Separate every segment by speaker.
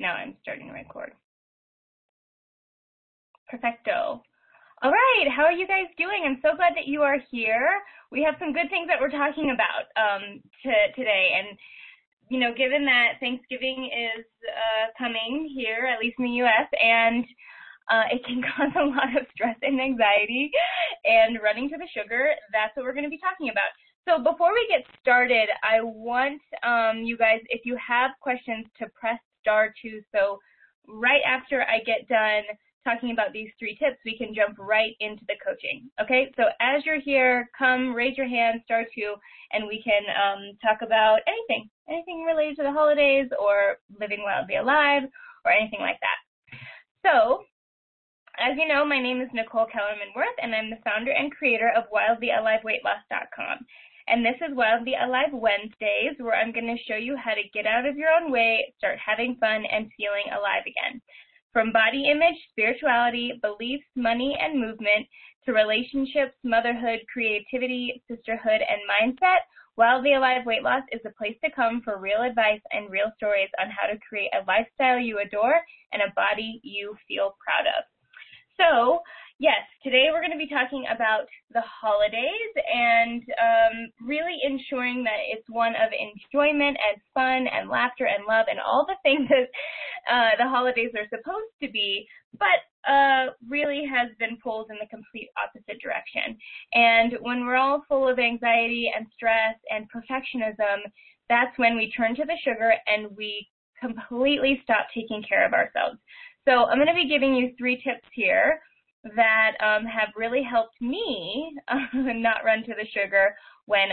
Speaker 1: now I'm starting to record. Perfecto. All right, how are you guys doing? I'm so glad that you are here. We have some good things that we're talking about today, and you know, given that Thanksgiving is coming here, at least in the U.S., and it can cause a lot of stress and anxiety and running to the sugar, that's what we're going to be talking about. So before we get started, I want you guys, if you have questions, to press *2. So right after I get done talking about these 3 tips, we can jump right into the coaching. Okay, so as you're here, come raise your hand, *2, and we can talk about anything related to the holidays or living wildly alive or anything like that. So, as you know, my name is Nicole Kellerman-Worth, and I'm the founder and creator of WildlyAliveWeightLoss.com. And this is Wildly Alive Wednesdays, where I'm going to show you how to get out of your own way, start having fun, and feeling alive again. From body image, spirituality, beliefs, money, and movement, to relationships, motherhood, creativity, sisterhood, and mindset, Wildly Alive Weight Loss is the place to come for real advice and real stories on how to create a lifestyle you adore and a body you feel proud of. So, yes, today we're going to be talking about the holidays and really ensuring that it's one of enjoyment and fun and laughter and love and all the things that the holidays are supposed to be, but really has been pulled in the complete opposite direction. And when we're all full of anxiety and stress and perfectionism, that's when we turn to the sugar and we completely stop taking care of ourselves. So I'm going to be giving you 3 tips here that have really helped me not run to the sugar when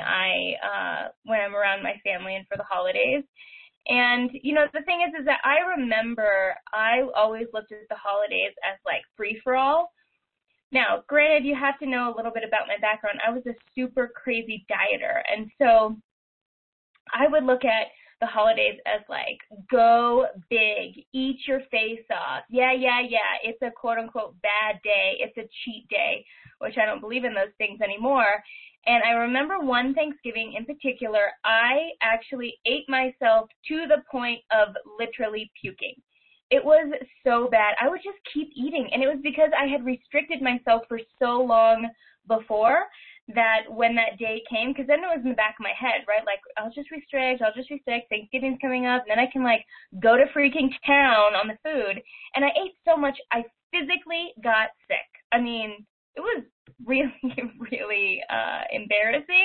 Speaker 1: I'm around my family and for the holidays. And, you know, the thing is that I remember I always looked at the holidays as like free-for-all. Now, granted, you have to know a little bit about my background. I was a super crazy dieter, and so I would look at the holidays as like, go big, eat your face off. Yeah, it's a quote-unquote bad day. It's a cheat day, which I don't believe in those things anymore. And I remember one Thanksgiving in particular, I actually ate myself to the point of literally puking. It was so bad. I would just keep eating, and it was because I had restricted myself for so long before that when that day came, because then it was in the back of my head, right? Like, I'll just restrict, Thanksgiving's coming up, and then I can, like, go to freaking town on the food. And I ate so much, I physically got sick. I mean, it was really, really embarrassing.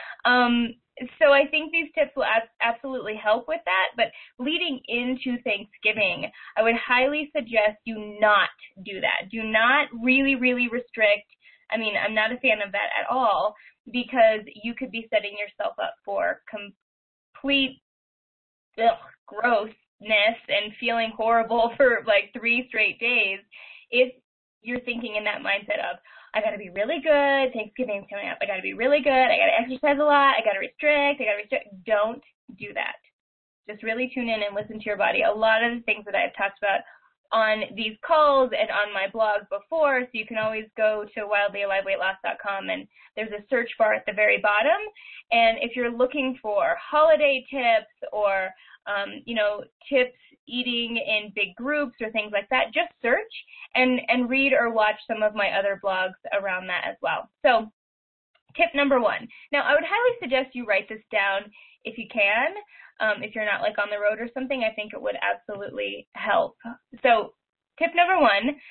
Speaker 1: So I think these tips will absolutely help with that. But leading into Thanksgiving, I would highly suggest you not do that. Do not really, really restrict. I mean, I'm not a fan of that at all, because you could be setting yourself up for complete grossness and feeling horrible for like 3 straight days if you're thinking in that mindset of, I got to be really good, Thanksgiving's coming up, I got to be really good, I got to exercise a lot, I got to restrict. Don't do that. Just really tune in and listen to your body. A lot of the things that I've talked about on these calls and on my blog before, so you can always go to WildlyAliveWeightLoss.com, and there's a search bar at the very bottom. And if you're looking for holiday tips or, you know, tips eating in big groups or things like that, just search and read or watch some of my other blogs around that as well. So tip number 1. Now, I would highly suggest you write this down if you can. If you're not like on the road or something, I think it would absolutely help. So tip number 1,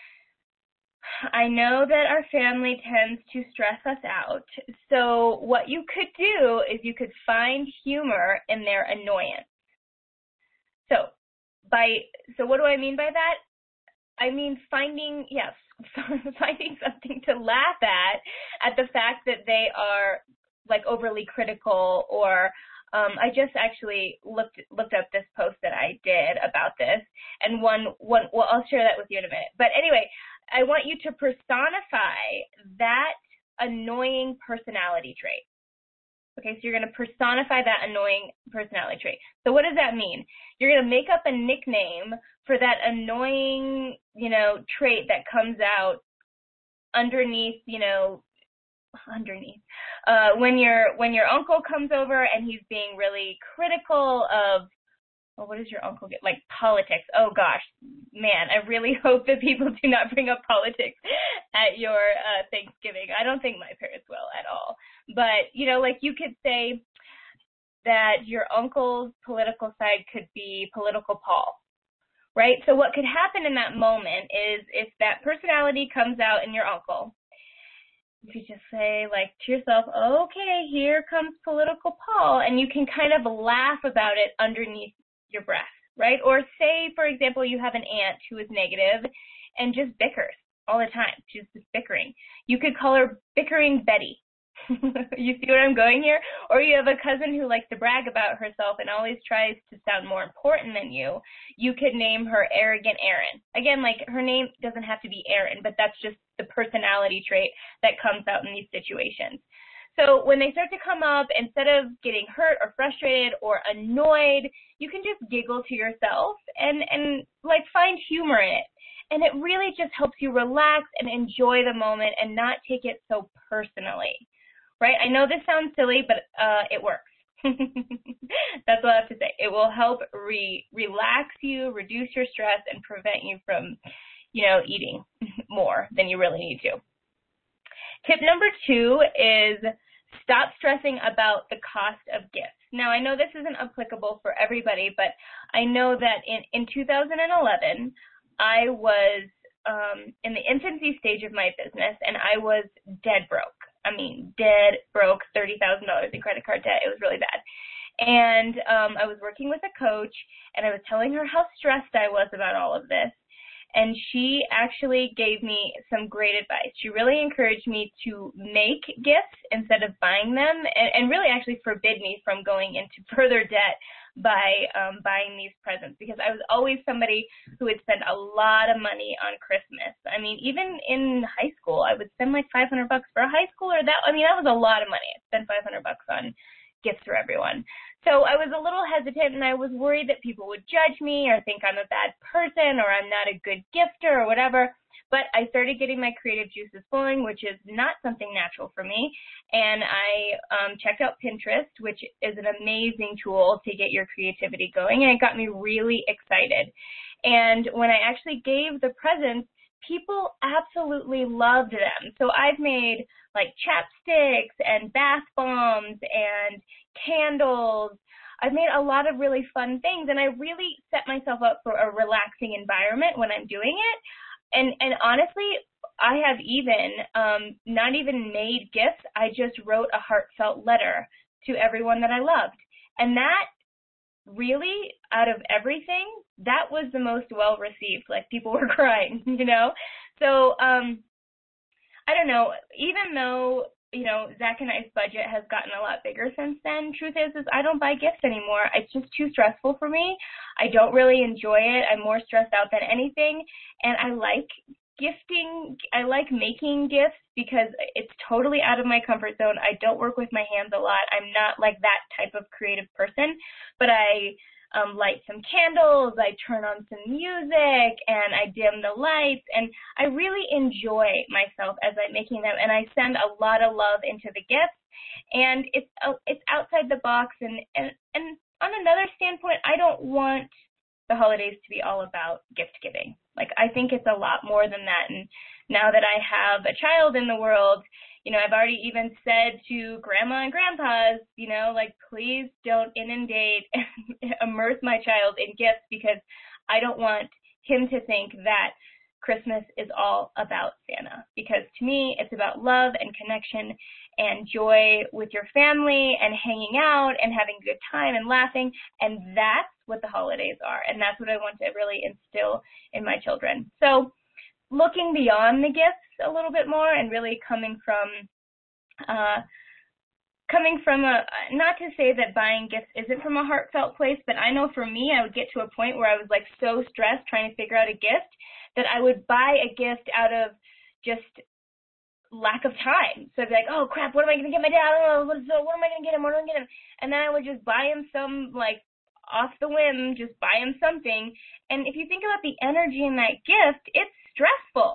Speaker 1: I know that our family tends to stress us out. So what you could do is you could find humor in their annoyance. So what do I mean by that? I mean finding something to laugh at the fact that they are like overly critical, or I just actually looked up this post that I did about this, and well, I'll share that with you in a minute. But anyway, I want you to personify that annoying personality trait. Okay, so you're going to personify that annoying personality trait. So what does that mean? You're going to make up a nickname for that annoying, you know, trait that comes out underneath, you know, when your uncle comes over and he's being really critical of well, what does your uncle get? Like politics. Oh gosh, man, I really hope that people do not bring up politics at your Thanksgiving. I don't think my parents will at all. But, like you could say that your uncle's political side could be political Paul, right? So what could happen in that moment is if that personality comes out in your uncle, you could just say, like, to yourself, okay, here comes political Paul, and you can kind of laugh about it underneath your breath, right? Or say, for example, you have an aunt who is negative and just bickers all the time. She's just bickering. You could call her Bickering Betty. You see what I'm going here? Or you have a cousin who likes to brag about herself and always tries to sound more important than you. You could name her Arrogant Erin. Again, like, her name doesn't have to be Erin, but that's just the personality trait that comes out in these situations. So when they start to come up, instead of getting hurt or frustrated or annoyed, you can just giggle to yourself and like find humor in it. And it really just helps you relax and enjoy the moment and not take it so personally. Right? I know this sounds silly, but it works. That's all I have to say. It will help relax you, reduce your stress, and prevent you from, eating more than you really need to. Tip number 2 is stop stressing about the cost of gifts. Now, I know this isn't applicable for everybody, but I know that in 2011, I was in the infancy stage of my business, and I was dead broke. I mean, dead broke, $30,000 in credit card debt. It was really bad. And I was working with a coach, and I was telling her how stressed I was about all of this. And she actually gave me some great advice. She really encouraged me to make gifts instead of buying them, and really actually forbid me from going into further debt by buying these presents, because I was always somebody who would spend a lot of money on Christmas. I mean, even in high school, I would spend like $500 for a high schooler. That was a lot of money. I spent $500 on gifts for everyone. So I was a little hesitant, and I was worried that people would judge me or think I'm a bad person or I'm not a good gifter or whatever. But I started getting my creative juices flowing, which is not something natural for me. And I checked out Pinterest, which is an amazing tool to get your creativity going. And it got me really excited. And when I actually gave the presents, people absolutely loved them. So I've made like chapsticks and bath bombs and candles. I've made a lot of really fun things, and I really set myself up for a relaxing environment when I'm doing it. And honestly, I have even not even made gifts. I just wrote a heartfelt letter to everyone that I loved. And that really, out of everything, that was the most well received. Like, people were crying, So I don't know, even though, Zach and I's budget has gotten a lot bigger since then, truth is I don't buy gifts anymore. It's just too stressful for me. I don't really enjoy it. I'm more stressed out than anything. And I like gifting. I like making gifts because it's totally out of my comfort zone. I don't work with my hands a lot. I'm not like that type of creative person, but I light some candles, I turn on some music, and I dim the lights, and I really enjoy myself as I'm making them, and I send a lot of love into the gifts, and it's outside the box, and on another standpoint, I don't want the holidays to be all about gift giving. Like, I think it's a lot more than that, and now that I have a child in the world, I've already even said to grandma and grandpas, like, please don't inundate and immerse my child in gifts, because I don't want him to think that Christmas is all about Santa. Because to me, it's about love and connection and joy with your family and hanging out and having a good time and laughing. And that's what the holidays are. And that's what I want to really instill in my children. So looking beyond the gifts a little bit more and really coming from not to say that buying gifts isn't from a heartfelt place, but I know for me, I would get to a point where I was like so stressed trying to figure out a gift that I would buy a gift out of just lack of time. So I'd be like, oh crap, what am I going to get my dad? I don't know, what am I going to get him? What am I going to get him? And then I would just buy him some, like, off the whim, just buy him something. And if you think about the energy in that gift, it's stressful,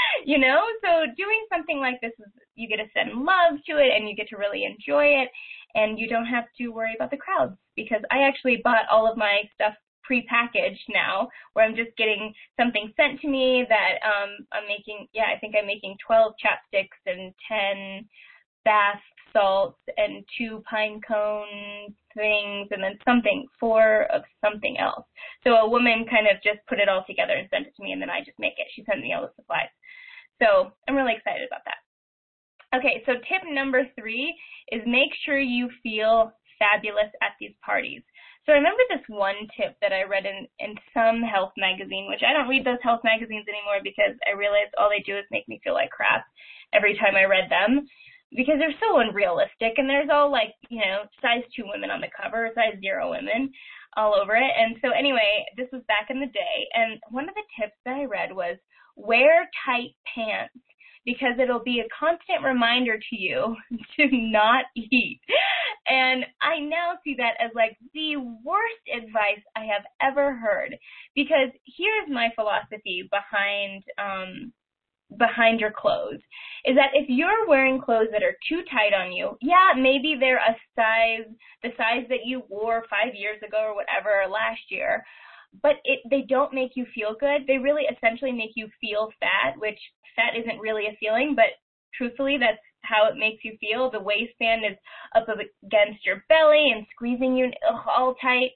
Speaker 1: So doing something like this is, you get to send love to it and you get to really enjoy it. and you don't have to worry about the crowds, because I actually bought all of my stuff pre-packaged now, where I'm just getting something sent to me that I'm making, I think I'm making 12 chapsticks and 10 bath salts and 2 pine cone things, and then 4 of something else. So a woman kind of just put it all together and sent it to me, and then I just make it. She sent me all the supplies. So I'm really excited about that. Okay, so tip number 3 is make sure you feel fabulous at these parties. So I remember this one tip that I read in some health magazine, which I don't read those health magazines anymore because I realized all they do is make me feel like crap every time I read them, because they're so unrealistic, and there's all like, size 2 women on the cover, size 0 women all over it. And so anyway, this was back in the day, and one of the tips that I read was wear tight pants, because it'll be a constant reminder to you to not eat. And I now see that as like the worst advice I have ever heard, because here's my philosophy behind your clothes, is that if you're wearing clothes that are too tight on you, maybe they're the size that you wore 5 years ago or whatever, or last year, but they don't make you feel good. They really essentially make you feel fat, which fat isn't really a feeling, but truthfully, that's how it makes you feel. The waistband is up against your belly and squeezing you all tight.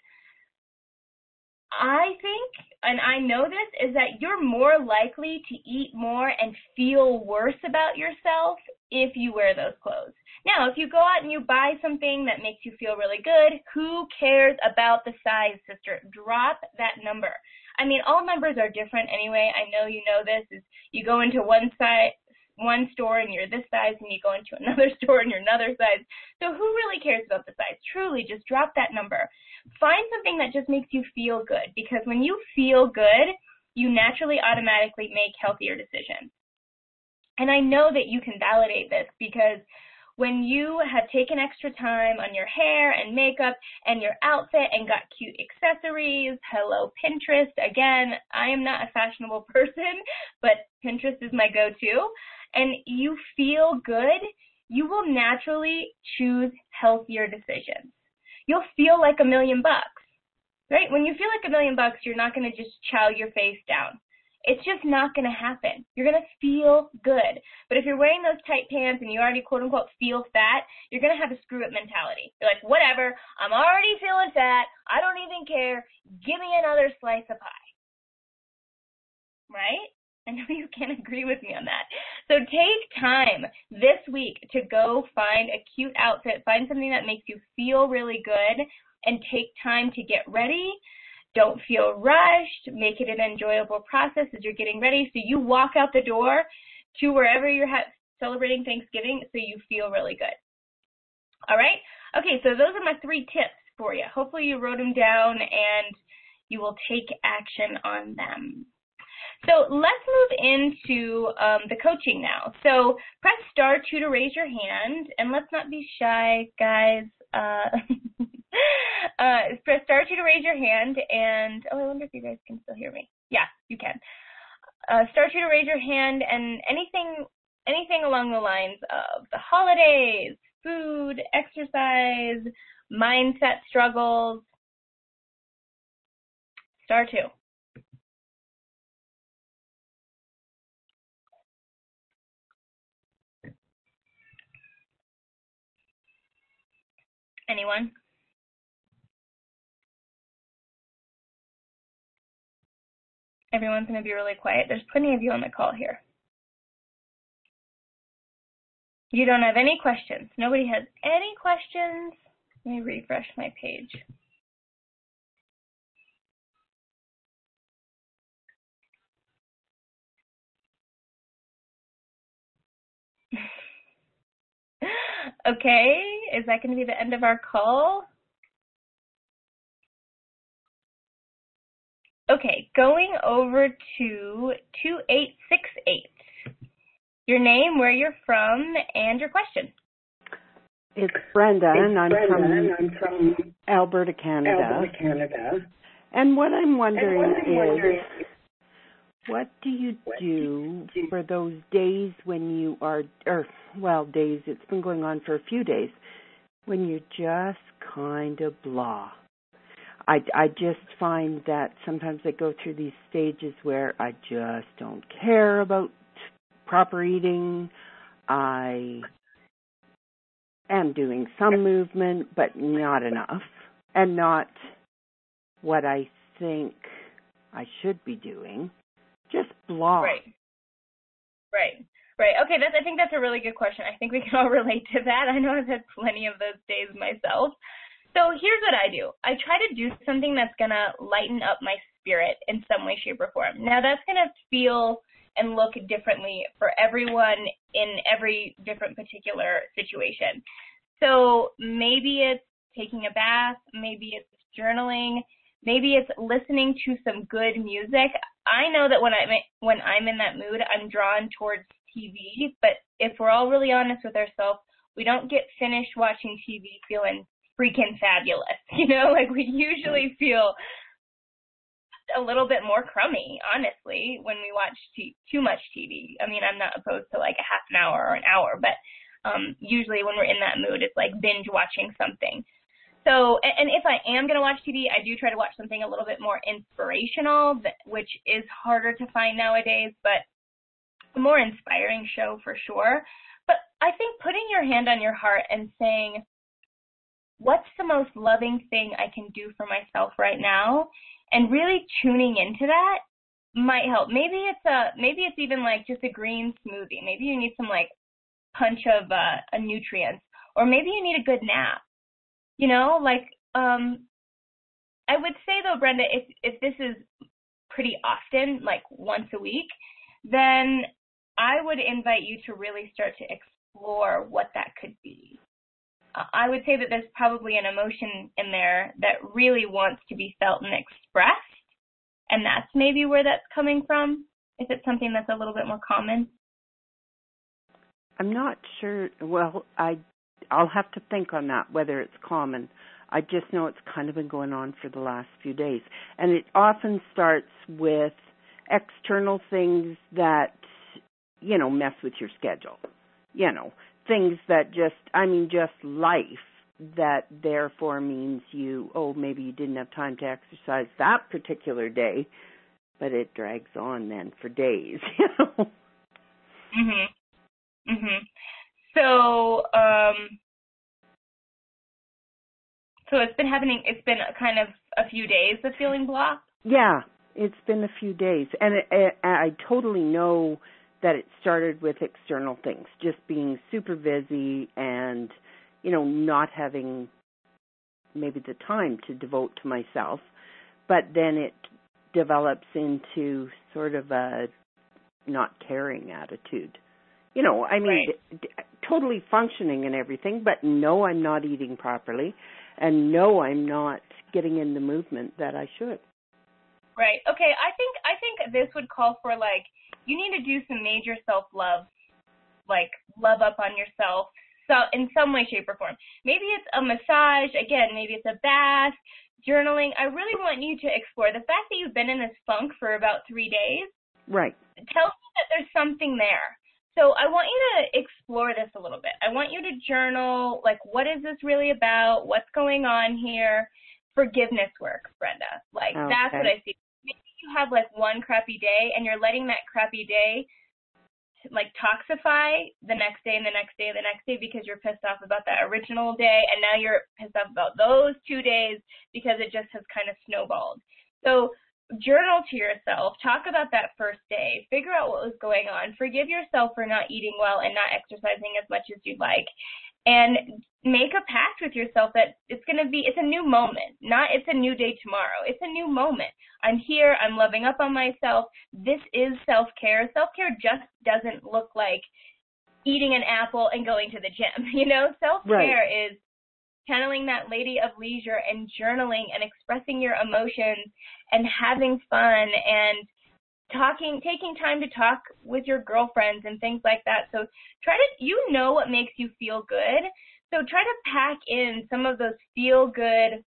Speaker 1: I think, and I know this, is that you're more likely to eat more and feel worse about yourself if you wear those clothes. Now, if you go out and you buy something that makes you feel really good, who cares about the size, sister? Drop that number. I mean, all numbers are different anyway. I know you know this. Is you go into one store and you're this size, and you go into another store and you're another size. So who really cares about the size? Truly, just drop that number. Find something that just makes you feel good, because when you feel good, you naturally automatically make healthier decisions. And I know that you can validate this, because when you have taken extra time on your hair and makeup and your outfit and got cute accessories, hello Pinterest, again, I am not a fashionable person, but Pinterest is my go-to, and you feel good, you will naturally choose healthier decisions. You'll feel like $1 million, right? When you feel like $1 million, you're not going to just chow your face down. It's just not going to happen. You're going to feel good. But if you're wearing those tight pants and you already quote unquote feel fat, you're going to have a screw it mentality. You're like, whatever, I'm already feeling fat. I don't even care. Give me another slice of pie. Right? I know you can agree with me on that. So take time this week to go find a cute outfit, find something that makes you feel really good, and take time to get ready. Don't feel rushed. Make it an enjoyable process as you're getting ready, so you walk out the door to wherever you're celebrating Thanksgiving, so you feel really good. All right? Okay, so those are my 3 tips for you. Hopefully you wrote them down and you will take action on them. So let's move into the coaching now. So press *2 to raise your hand, and let's not be shy, guys. Press *2 to raise your hand, and I wonder if you guys can still hear me. Yeah, you can. *2 to raise your hand, and anything along the lines of the holidays, food, exercise, mindset struggles. *2. Anyone? Everyone's going to be really quiet. There's plenty of you on the call here. You don't have any questions. Nobody has any questions. Let me refresh my page. Okay, is that going to be the end of our call? Okay, going over to 2868. Your name, where you're from, and your question.
Speaker 2: It's Brenda, and I'm from Alberta, Canada. And what I'm wondering is, what do you do for those days when you are, days, it's been going on for a few days, when you're just kind of blah. I just find that sometimes I go through these stages where I just don't care about proper eating. I am doing some movement, but not enough, and not what I think I should be doing. Just blah.
Speaker 1: Right. Okay, I think that's a really good question. I think we can all relate to that. I know I've had plenty of those days myself. So here's what I do. I try to do something that's going to lighten up my spirit in some way, shape, or form. Now, that's going to feel and look differently for everyone in every different particular situation. So maybe it's taking a bath, maybe it's journaling, maybe it's listening to some good music. I know that when I'm in that mood, I'm drawn towards TV, but if we're all really honest with ourselves, we don't get finished watching TV feeling freaking fabulous, like we usually feel a little bit more crummy, honestly, when we watch too much TV. I mean, I'm not opposed to like a half an hour or an hour, but usually when we're in that mood, it's like binge watching something. So, and if I am going to watch TV, I do try to watch something a little bit more inspirational, which is harder to find nowadays, but a more inspiring show for sure. But I think putting your hand on your heart and saying, what's the most loving thing I can do for myself right now? And really tuning into that might help. Maybe it's even like just a green smoothie. Maybe you need some like punch of a nutrients, or maybe you need a good nap. I would say though, Brenda, if this is pretty often, like once a week, then I would invite you to really start to explore what that could be. I would say that there's probably an emotion in there that really wants to be felt and expressed, and that's maybe where that's coming from, if it's something that's a little bit more common.
Speaker 2: I'm not sure. Well, I'll have to think on that, whether it's common. I just know it's kind of been going on for the last few days. And it often starts with external things that, mess with your schedule. Things that just life that therefore means maybe you didn't have time to exercise that particular day, but it drags on then for days,
Speaker 1: So it's been happening, it's been kind of a few days of feeling blocked?
Speaker 2: Yeah, it's been a few days. And I totally know that it started with external things, just being super busy and, not having maybe the time to devote to myself. But then it develops into sort of a not caring attitude.
Speaker 1: Right.
Speaker 2: Totally functioning and everything, but no, I'm not eating properly, and no, I'm not getting in the movement that I should.
Speaker 1: Right. Okay. I think this would call for you need to do some major self-love, love up on yourself, so in some way, shape, or form. Maybe it's a massage. Again, maybe it's a bath, journaling. I really want you to explore the fact that you've been in this funk for about 3 days.
Speaker 2: Right.
Speaker 1: Tells me that there's something there. So I want you to explore this a little bit. I want you to journal, what is this really about? What's going on here? Forgiveness work, Brenda.
Speaker 2: Okay.
Speaker 1: That's what I see. Maybe you have, one crappy day, and you're letting that crappy day, toxify the next day and the next day and the next day because you're pissed off about that original day, and now you're pissed off about those 2 days because it just has kind of snowballed. So journal to yourself, talk about that first day, figure out what was going on, forgive yourself for not eating well and not exercising as much as you'd like, and make a pact with yourself that it's a new moment, not it's a new day tomorrow. It's a new moment. I'm here, I'm loving up on myself. This is self-care. Self-care just doesn't look like eating an apple and going to the gym. Self-care is channeling that lady of leisure and journaling and expressing your emotions and having fun and taking time to talk with your girlfriends and things like that. So what makes you feel good. So try to pack in some of those feel good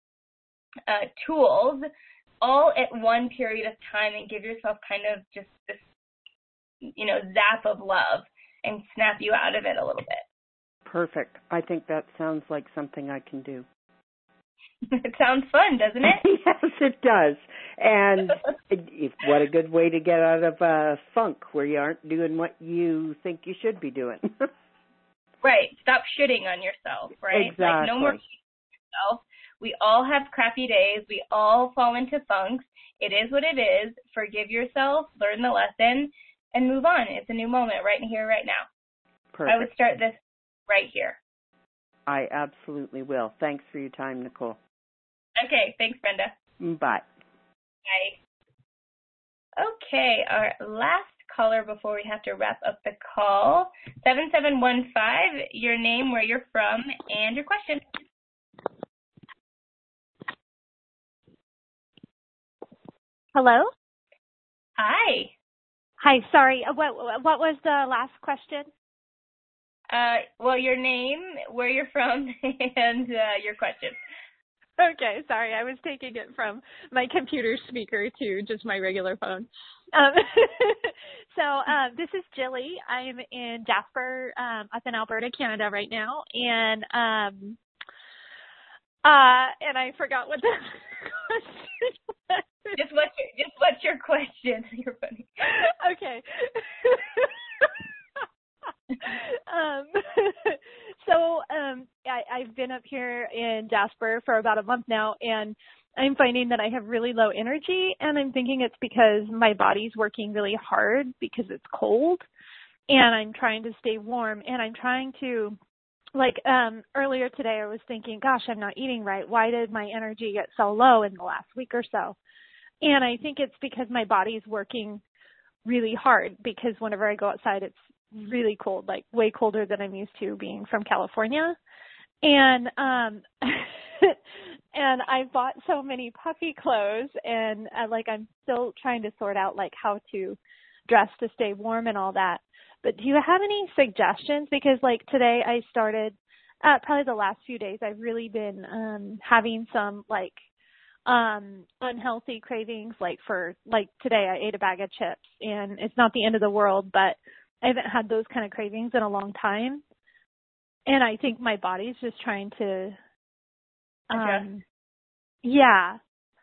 Speaker 1: tools all at one period of time and give yourself kind of just this, zap of love and snap you out of it a little bit.
Speaker 2: Perfect. I think that sounds like something I can do.
Speaker 1: It sounds fun, doesn't it?
Speaker 2: Yes, it does. And what a good way to get out of a funk where you aren't doing what you think you should be doing.
Speaker 1: Right. Stop shitting on yourself, right?
Speaker 2: Exactly.
Speaker 1: Like, no more shitting on yourself. We all have crappy days. We all fall into funks. It is what it is. Forgive yourself, learn the lesson, and move on. It's a new moment right here, right now.
Speaker 2: Perfect.
Speaker 1: I would start this right here.
Speaker 2: I absolutely will. Thanks for your time, Nicole.
Speaker 1: Okay. Thanks, Brenda.
Speaker 2: Bye.
Speaker 1: Bye. Okay. Our last caller before we have to wrap up the call. 7715, your name, where you're from, and your question.
Speaker 3: Hello?
Speaker 1: Hi.
Speaker 3: Hi, sorry. What was the last question?
Speaker 1: Well, your name, where you're from, and your question.
Speaker 3: Okay, sorry. I was taking it from my computer speaker to just my regular phone. This is Jilly. I'm in Jasper, up in Alberta, Canada right now, and I forgot what the question was.
Speaker 1: Just what's your question? You're funny.
Speaker 3: Okay. I've been up here in Jasper for about a month now, and I'm finding that I have really low energy, and I'm thinking it's because my body's working really hard because it's cold, and I'm trying to stay warm, and I'm trying to, earlier today I was thinking, gosh, I'm not eating right. Why did my energy get so low in the last week or so? And I think it's because my body's working really hard, because whenever I go outside, it's really cold, like way colder than I'm used to being from California. And and I bought so many puffy clothes, and I'm still trying to sort out how to dress to stay warm and all that. But do you have any suggestions? Because today I started, probably the last few days, I've really been having some unhealthy cravings. Today I ate a bag of chips, and it's not the end of the world, but I haven't had those kind of cravings in a long time. And I think my body's just trying to, yeah.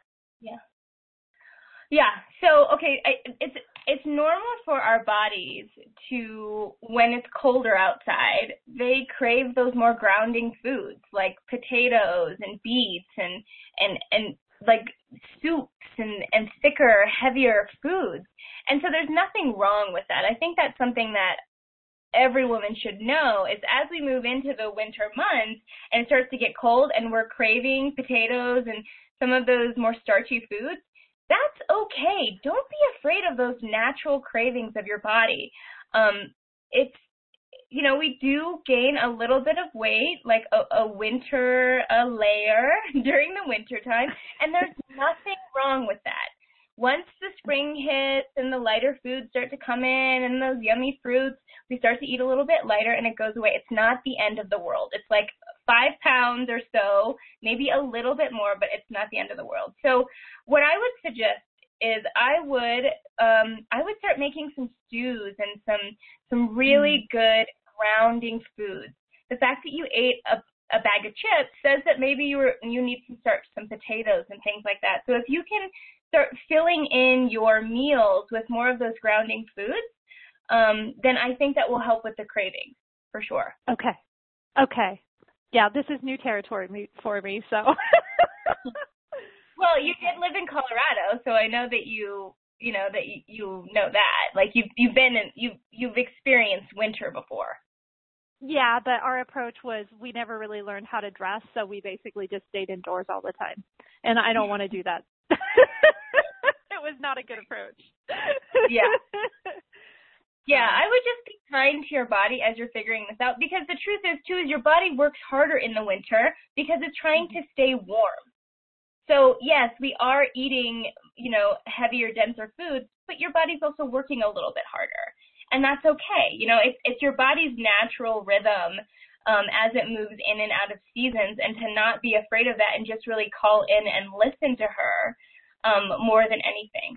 Speaker 1: So, okay, it's normal for our bodies to, when it's colder outside, they crave those more grounding foods like potatoes and beets and like soups and thicker, heavier foods. And so there's nothing wrong with that. I think that's something that every woman should know is as we move into the winter months and it starts to get cold and we're craving potatoes and some of those more starchy foods, that's okay. Don't be afraid of those natural cravings of your body. We do gain a little bit of weight, like a winter layer during the winter time, and there's nothing wrong with that. Once the spring hits and the lighter foods start to come in and those yummy fruits, we start to eat a little bit lighter and it goes away. It's not the end of the world. It's like 5 pounds or so, maybe a little bit more, but it's not the end of the world. So what I would suggest is I would start making some stews and some really good grounding foods. The fact that you ate a bag of chips says that maybe you need some starch, some potatoes and things like that. So if you can start filling in your meals with more of those grounding foods, then I think that will help with the cravings for sure.
Speaker 3: Okay. Yeah, this is new territory for me, so.
Speaker 1: Well, you did live in Colorado, so I know that you know that. Like you've experienced winter before.
Speaker 3: Yeah, but our approach was we never really learned how to dress, so we basically just stayed indoors all the time. And I don't want to do that. It was not a good approach.
Speaker 1: Yeah. Yeah, I would just be kind to your body as you're figuring this out, because the truth is, too, is your body works harder in the winter because it's trying to stay warm. So, yes, we are eating, heavier, denser foods, but your body's also working a little bit harder. And that's okay. It's your body's natural rhythm as it moves in and out of seasons, and to not be afraid of that and just really call in and listen to her more than anything.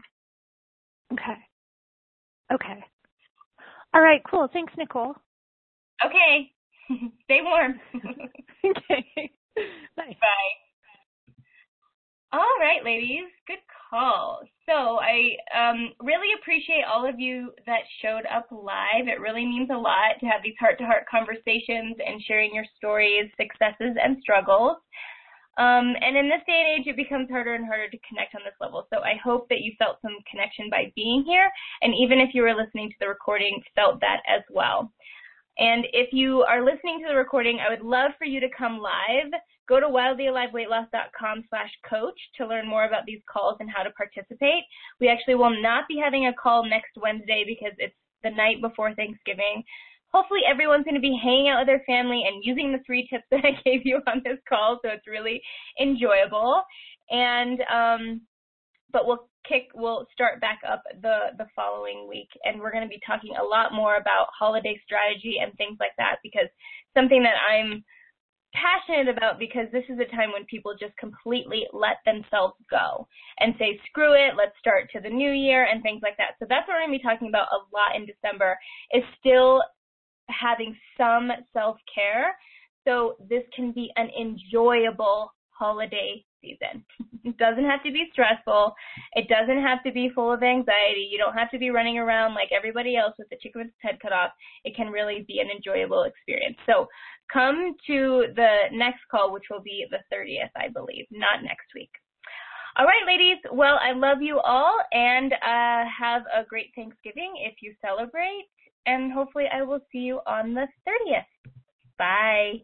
Speaker 3: Okay. All right, cool. Thanks, Nicole.
Speaker 1: Okay. Stay warm.
Speaker 3: Okay. Bye.
Speaker 1: Bye. All right, ladies, good call. So I really appreciate all of you that showed up live. It really means a lot to have these heart-to-heart conversations and sharing your stories, successes, and struggles. And in this day and age, it becomes harder and harder to connect on this level. So I hope that you felt some connection by being here, and even if you were listening to the recording, felt that as well. And if you are listening to the recording, I would love for you to come live. Go to wildlyaliveweightloss.com/coach to learn more about these calls and how to participate. We actually will not be having a call next Wednesday because it's the night before Thanksgiving. Hopefully everyone's going to be hanging out with their family and using the 3 tips that I gave you on this call, so it's really enjoyable. And but we'll start back up the following week, and we're going to be talking a lot more about holiday strategy and things like that, because something that I'm passionate about, because this is a time when people just completely let themselves go and say, screw it, let's start to the new year and things like that. So that's what we're going to be talking about a lot in December, is still having some self-care so this can be an enjoyable holiday season. It doesn't have to be stressful. It doesn't have to be full of anxiety. You don't have to be running around like everybody else with the chicken with its head cut off. It can really be an enjoyable experience. So come to the next call, which will be the 30th, I believe, not next week. All right, ladies. Well, I love you all, and have a great Thanksgiving if you celebrate, and hopefully I will see you on the 30th. Bye.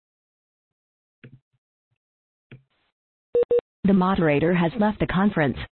Speaker 4: The moderator has left the conference.